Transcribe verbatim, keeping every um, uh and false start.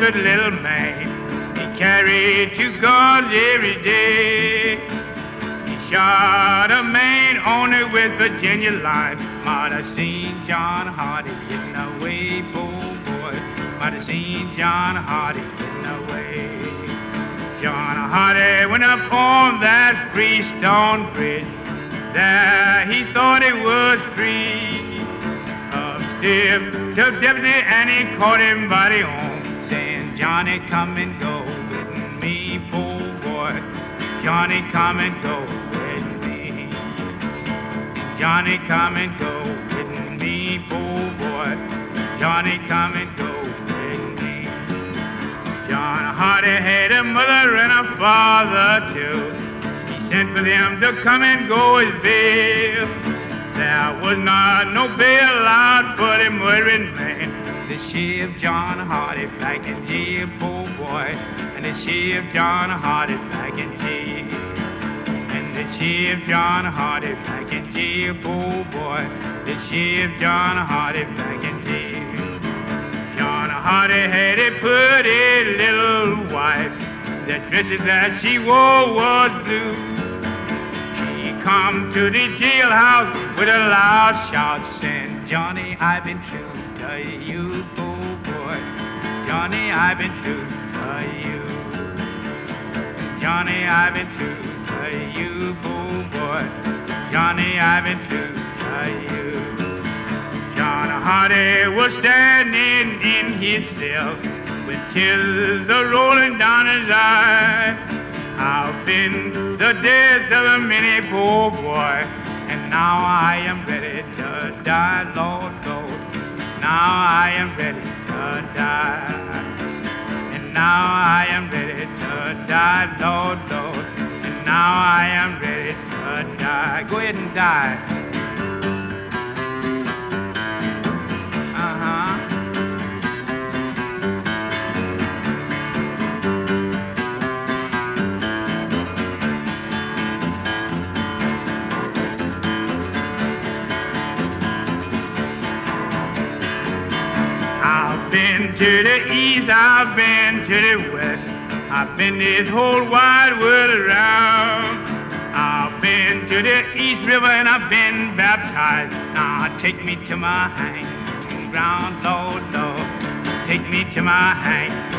desperate little man he carried to God every day. He shot a man on the West Virginia line. Might have seen John Hardy getting away, poor boy. Might have seen John Hardy getting away. John Hardy went up on that Freestone Bridge. There he thought he was free. Up stiff to deputy and he caught him by the arm, saying, Johnny, come and go with me, poor boy. Johnny, come and go with me. Johnny, come and go with me, poor boy. Johnny, come and go with me. John Hardy had a mother and a father too. He sent for them to come and go his bail. There was not no bail out for the murdering man. They shaved John Hardy back in jail, poor boy. And they shaved John Hardy back in jail. And they shaved John Hardy back in jail, poor boy. They shaved John Hardy back in jail. John Hardy had a pretty little wife. The dresses that she wore was blue. She come to the jailhouse with a loud shout, saying, Johnny, I've been true to you, poor boy. Johnny, I've been true to you. Johnny, I've been true to you, poor boy. Johnny, I've been true to you. John Hardy was standing in his cell with tears a-rolling down his eye. I've been the death of a many poor boy, and now I am ready to die, Lord, Lord. Now I am ready to die. And now I am ready to die, Lord, Lord. And now I am ready to die. Go ahead and die. Uh-huh. I've been to the east, I've been to the west. I've been this whole wide world around. I've been to the East River and I've been baptized. Now take me to my hanging ground, Lord, Lord. Take me to my hanging